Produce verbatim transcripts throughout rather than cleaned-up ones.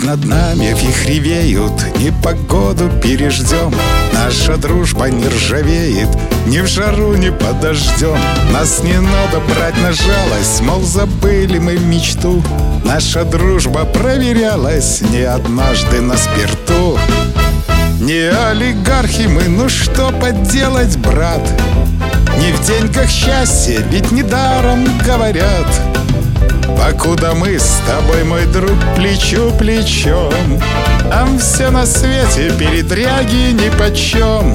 над нами вихри веют, непогоду переждем. Наша дружба не ржавеет, ни в жару, ни под дождем. Нас не надо брать на жалость, мол, забыли мы мечту. Наша дружба проверялась не однажды на спирту. Не олигархи мы, ну что поделать, брат? Не в деньгах счастье, ведь недаром говорят. Покуда мы с тобой, мой друг, плечу плечом, нам все на свете передряги нипочем.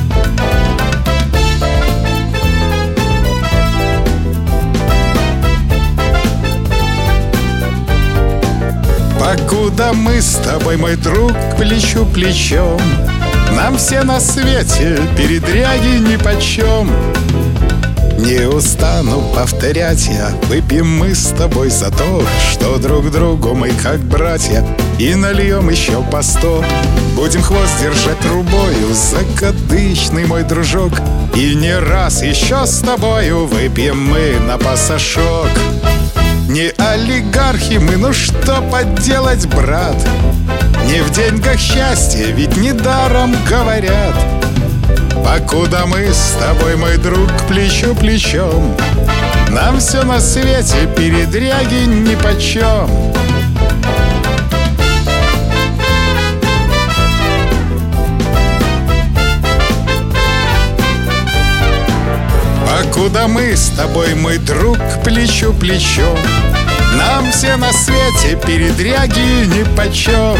Покуда мы с тобой, мой друг, плечу плечом, нам все на свете передряги нипочем. Не устану повторять я, выпьем мы с тобой за то, что друг другу мы как братья, и нальем еще по сто. Будем хвост держать трубою, закадычный мой дружок, и не раз еще с тобою выпьем мы на пасашок. Не олигархи мы, ну что поделать, брат? Не в деньгах счастье, ведь недаром говорят. Покуда мы с тобой, мой друг, плечу плечом, нам все на свете передряги нипочем. Покуда мы с тобой, мой друг, плечу плечом, нам все на свете передряги нипочем.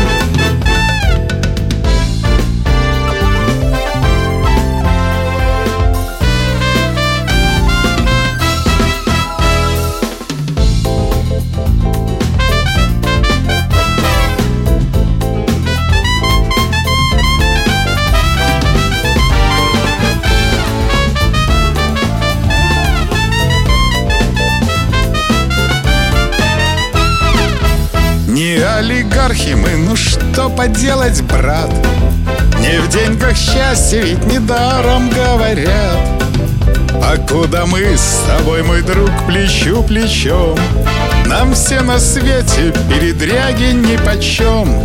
Не олигархи мы, ну что поделать, брат? Не в деньгах счастье, ведь недаром говорят. Покуда мы с тобой, мой друг, плечу плечом, нам все на свете передряги нипочем.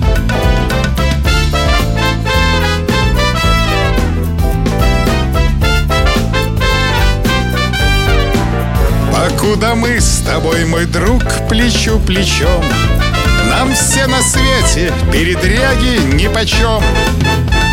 Покуда мы с тобой, мой друг, плечу плечом, нам все на свете передряги нипочем.